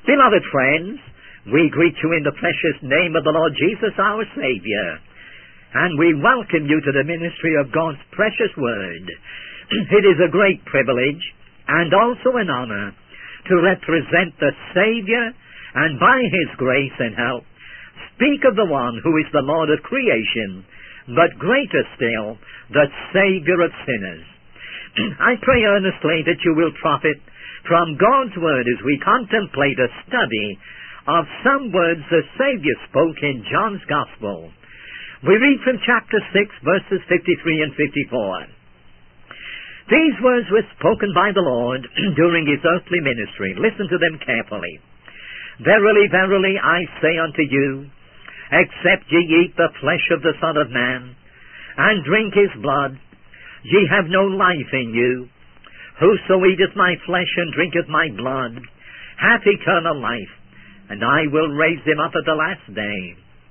Beloved friends, we greet you in the precious name of the Lord Jesus, our Savior, and we welcome you to the ministry of God's precious Word. It is a great privilege and also an honor to represent the Savior and by His grace and help speak of the one who is the Lord of creation, but greater still, the Savior of sinners. I pray earnestly that you will profit from God's Word as we contemplate a study of some words the Savior spoke in John's Gospel. We read from chapter 6, verses 53 and 54. These words were spoken by the Lord during His earthly ministry. Listen to them carefully. Verily, verily, I say unto you, except ye eat the flesh of the Son of Man, and drink His blood, ye have no life in you. Whoso eateth my flesh and drinketh my blood hath eternal life, and I will raise him up at the last day.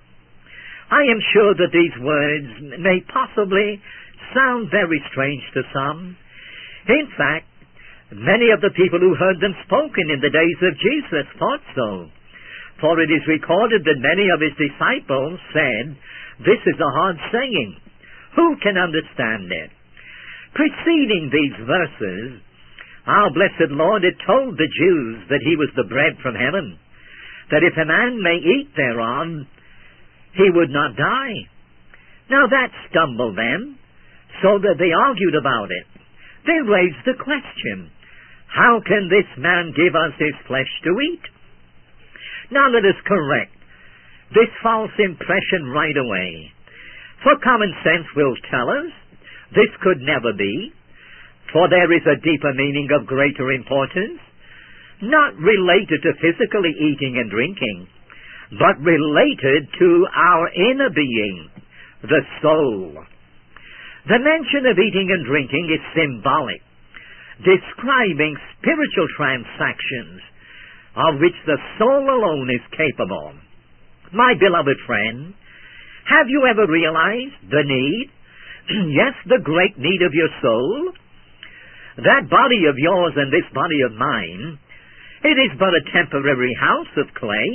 I am sure that these words may possibly sound very strange to some. In fact, many of the people who heard them spoken in the days of Jesus thought so. For it is recorded that many of His disciples said, "This is a hard saying. Who can understand it?" Preceding these verses, our blessed Lord had told the Jews that He was the bread from heaven, that if a man may eat thereon, he would not die. Now that stumbled them, so that they argued about it. They raised the question, how can this man give us his flesh to eat? Now let us correct this false impression right away. For common sense will tell us this could never be, for there is a deeper meaning of greater importance, not related to physically eating and drinking, but related to our inner being, the soul. The mention of eating and drinking is symbolic, describing spiritual transactions of which the soul alone is capable. My beloved friend, have you ever realized the need, yes, the great need of your soul? That body of yours and this body of mine, it is but a temporary house of clay,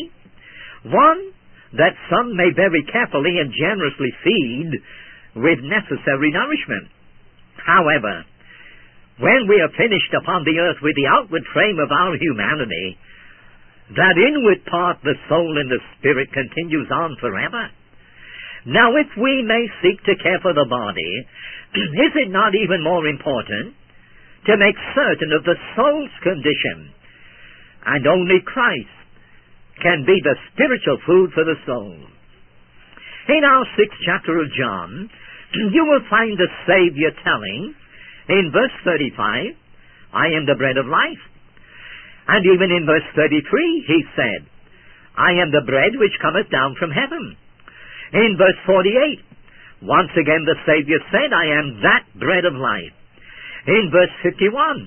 one that some may very carefully and generously feed with necessary nourishment. However, when we are finished upon the earth with the outward frame of our humanity, that inward part, the soul and the spirit, continues on forever. Now, if we may seek to care for the body, is it not even more important to make certain of the soul's condition? And only Christ can be the spiritual food for the soul. In our 6th chapter of John, you will find the Savior telling, in verse 35, I am the bread of life. And even in verse 33, He said, I am the bread which cometh down from heaven. In verse 48, once again the Savior said, I am that bread of life. In verse 51,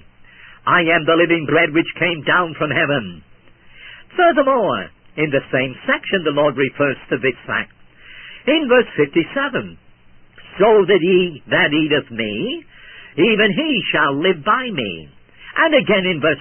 I am the living bread which came down from heaven. Furthermore, in the same section the Lord refers to this fact. In verse 57, so that he that eateth me, even he shall live by me. And again in verse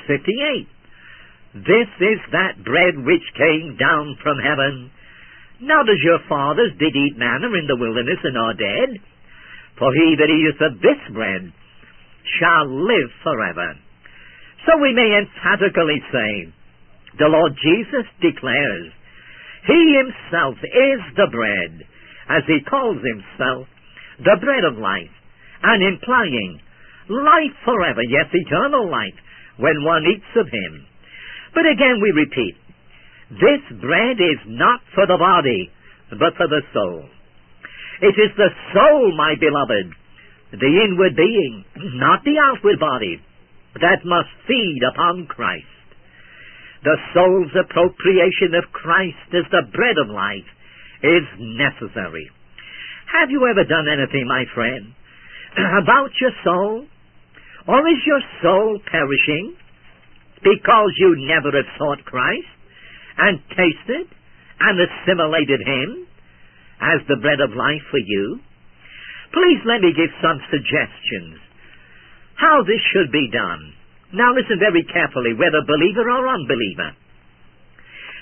58, this is that bread which came down from heaven. Not as your fathers did eat manna in the wilderness and are dead, for he that eateth of this bread shall live forever. So we may emphatically say, the Lord Jesus declares, He Himself is the bread, as He calls Himself, the bread of life, and implying life forever, yes, eternal life, when one eats of Him. But again we repeat, this bread is not for the body, but for the soul. It is the soul, my beloved, the inward being, not the outward body, that must feed upon Christ. The soul's appropriation of Christ as the bread of life is necessary. Have you ever done anything, my friend, about your soul? Or is your soul perishing because you never have sought Christ and tasted and assimilated Him as the bread of life for you? Please let me give some suggestions how this should be done. Now listen very carefully, whether believer or unbeliever.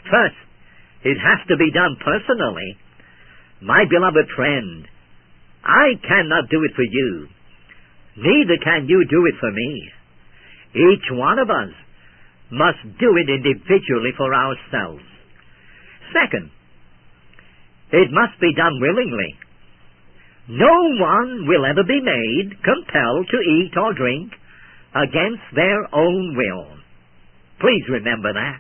First, it has to be done personally. My beloved friend, I cannot do it for you. Neither can you do it for me. Each one of us must do it individually for ourselves. Second, it must be done willingly. No one will ever be made compelled to eat or drink against their own will. Please remember that.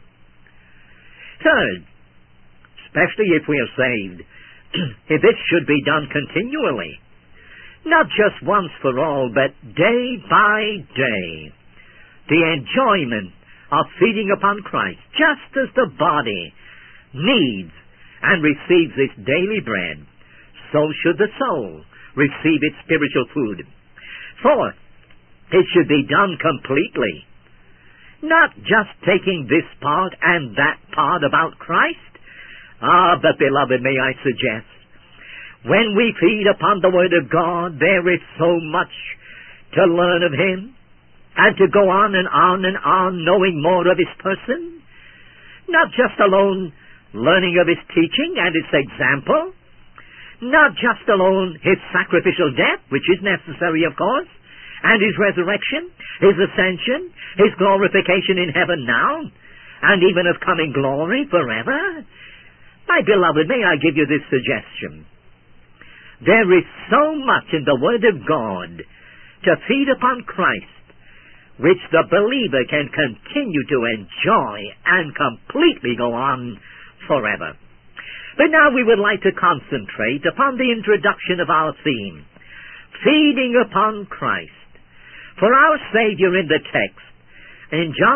Third, especially if we are saved, this should be done continually. Not just once for all, but day by day. The enjoyment of feeding upon Christ, just as the body needs and receives its daily bread, so should the soul receive its spiritual food. Fourth, it should be done completely. Not just taking this part and that part about Christ. But beloved, may I suggest, when we feed upon the Word of God, there is so much to learn of Him, and to go on and on and on knowing more of His person. Not just alone learning of His teaching and His example, not just alone His sacrificial death, which is necessary, of course, and His resurrection, His ascension, His glorification in heaven now, and even of coming glory forever. My beloved, may I give you this suggestion? There is so much in the Word of God to feed upon Christ, which the believer can continue to enjoy and completely go on forever. But now we would like to concentrate upon the introduction of our theme, feeding upon Christ. For our Savior in the text, in John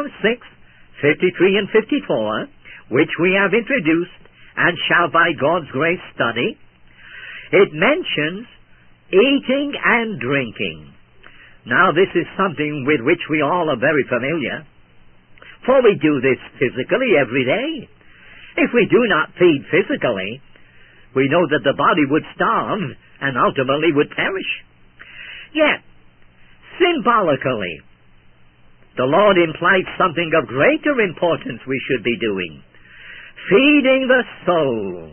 6:53 and 54, which we have introduced and shall by God's grace study, it mentions eating and drinking. Now this is something with which we all are very familiar, for we do this physically every day. If we do not feed physically, we know that the body would starve and ultimately would perish. Yet, symbolically, the Lord implies something of greater importance we should be doing. Feeding the soul.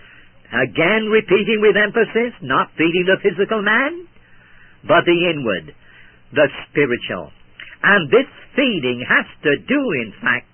Again, repeating with emphasis, not feeding the physical man, but the inward, the spiritual. And this feeding has to do, in fact,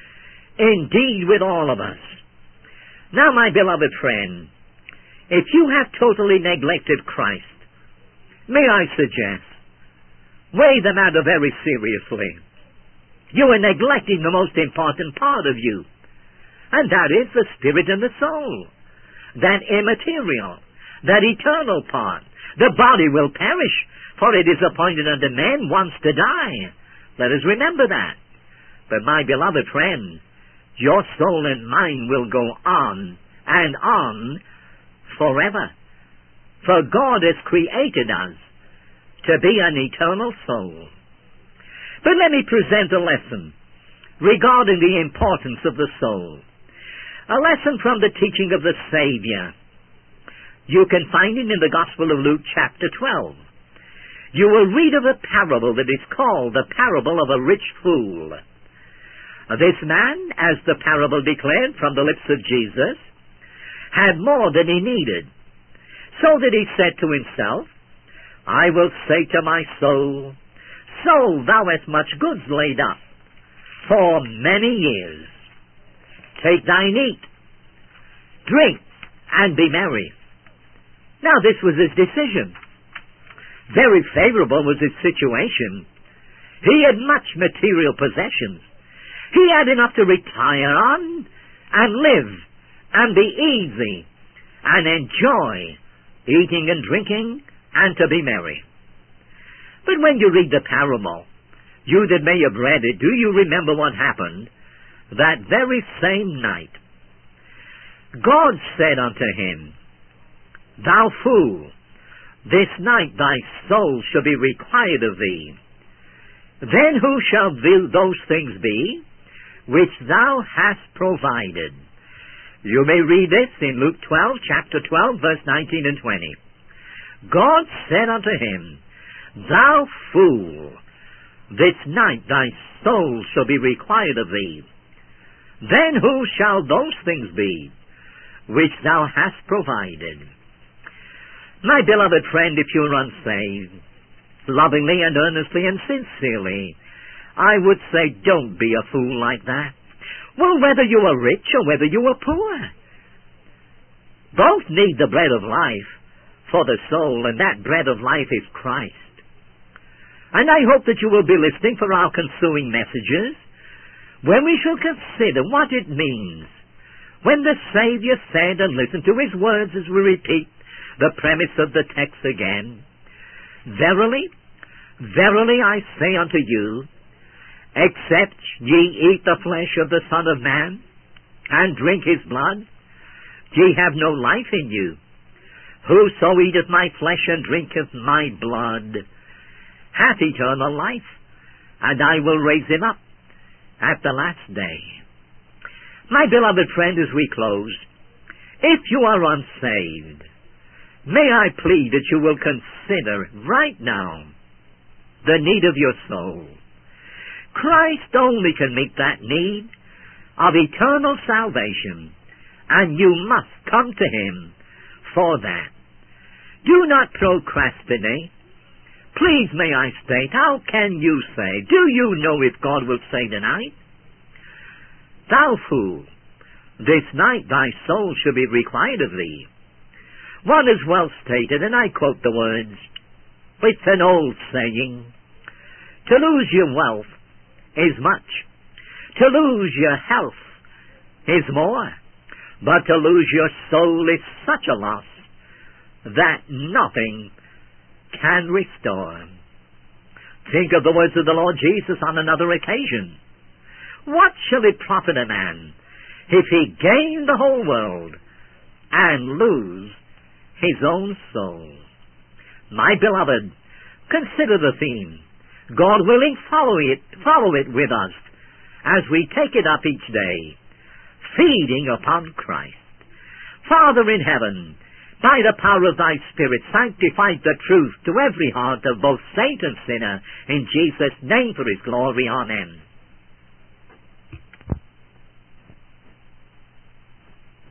indeed with all of us. Now, my beloved friend, if you have totally neglected Christ, may I suggest, weigh the matter very seriously. You are neglecting the most important part of you, and that is the spirit and the soul, that immaterial, that eternal part. The body will perish, for it is appointed unto man once to die. Let us remember that. But my beloved friend, your soul and mine will go on and on forever. For God has created us to be an eternal soul. But let me present a lesson regarding the importance of the soul. A lesson from the teaching of the Savior. You can find it in the Gospel of Luke chapter 12. You will read of a parable that is called the parable of a rich fool. This man, as the parable declared from the lips of Jesus, had more than he needed, so that he said to himself, I will say to my soul, Soul, thou hast much goods laid up for many years. Take thine eat, drink, and be merry. Now this was his decision. Very favorable was his situation. He had much material possessions. He had enough to retire on and live and be easy and enjoy eating and drinking and to be merry. But when you read the parable, you that may have read it, do you remember what happened that very same night? God said unto him, Thou fool, this night thy soul shall be required of thee. Then who shall those things be which thou hast provided? You may read this in Luke 12, chapter 12, verse 19 and 20. God said unto him, Thou fool, this night thy soul shall be required of thee. then who shall those things be which thou hast provided? My beloved friend, if you're unsaved, lovingly and earnestly and sincerely, I would say don't be a fool like that. Well, whether you are rich or whether you are poor, both need the bread of life for the soul, and that bread of life is Christ. And I hope that you will be listening for our ensuing messages, when we shall consider what it means when the Savior said, and listen to his words as we repeat the premise of the text again, Verily, verily I say unto you, except ye eat the flesh of the Son of Man, and drink his blood, ye have no life in you. Whoso eateth my flesh and drinketh my blood hath eternal life, and I will raise him up at the last day. My beloved friend, as we close, if you are unsaved, may I plead that you will consider right now the need of your soul. Christ only can meet that need of eternal salvation, and you must come to him for that. Do not procrastinate. Please, may I state, how can you say, do you know if God will say tonight, thou fool, this night thy soul shall be required of thee? One is well stated, and I quote the words, it's an old saying, to lose your wealth is much, to lose your health is more, but to lose your soul is such a loss that nothing can restore. Think of the words of the Lord Jesus on another occasion. What shall it profit a man if he gain the whole world and lose his own soul? My beloved, consider the theme. God willing, follow it with us as we take it up each day, feeding upon Christ. Father in heaven, by the power of thy Spirit, sanctify the truth to every heart of both saint and sinner, in Jesus' name, for his glory. Amen.